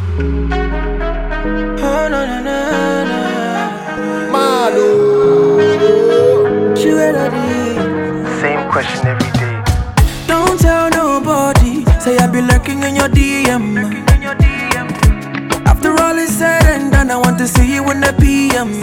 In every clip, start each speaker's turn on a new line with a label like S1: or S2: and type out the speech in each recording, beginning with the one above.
S1: Oh, no, no, no, no.
S2: Malo.
S1: She ready.
S3: Same question every day.
S1: Don't tell nobody. Say I be lurking in your DM. After all is said and done, I want to see you in the PM.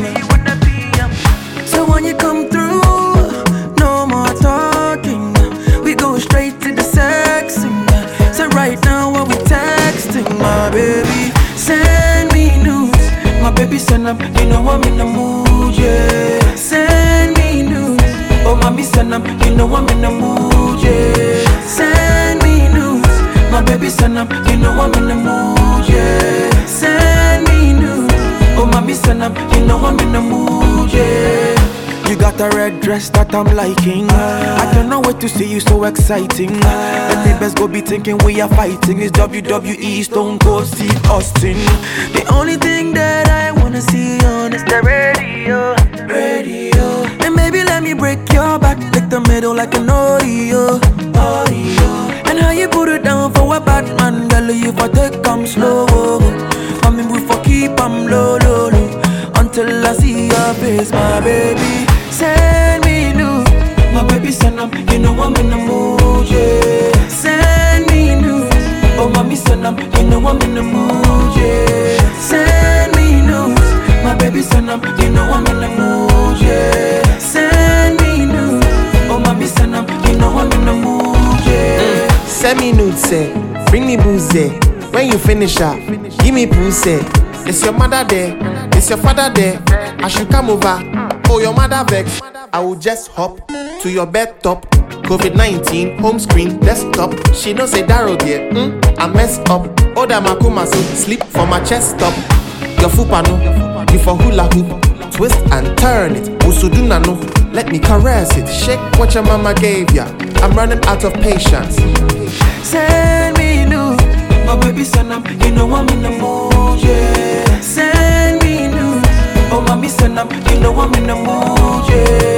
S1: So when you come through, no more talking. We go straight to the sexing. So right now while we texting, my baby, send me news. My baby send up, you know I'm in the mood, yeah. Send me news. Oh, mommy send up, you know I'm in the mood, yeah. Send me news. My baby send up, you know I'm in the mood, yeah. Send me news. Oh, mommy send up, you know I'm in the mood, yeah. You got a red dress that I'm liking. I cannot wait to see you, so exciting. And neighbors go be thinking we are fighting. It's WWE, Stone Cold Steve Austin. The only thing that I wanna see on is the radio. And maybe let me break your back, lick the middle like an Oreo. And how you put it down for a bad man, girl, you for take come slow. I mean we for keep 'em low. Until I see your face, my baby. Send me news. My baby send up, you know I'm in the mood, yeah. Send me news. Oh, mommy send up, you know I'm in the mood, yeah. Send me news. My baby send up, you know I'm in the mood, yeah. Send me news. Oh, mommy send up, you know I'm in the mood, yeah.
S2: Send me nude, say. Bring me booze, eh. When you finish up, give me pussy. Is your mother there? Is your father there? I should come over. Oh, your mother vex. I will just hop to your bed top. COVID-19, home screen, desktop. She don't say Daryl there. I messed up. Oda makuma so sleep for my chest top. Your fupa no, you for hula hoop. Twist and turn it. Usuduna no, let me caress it. Shake what your mama gave ya. I'm running out of patience.
S1: Send me news. My baby send up, you know I'm in the mood, yeah. Send me news. Oh, mommy send up, you know I'm in the mood, yeah.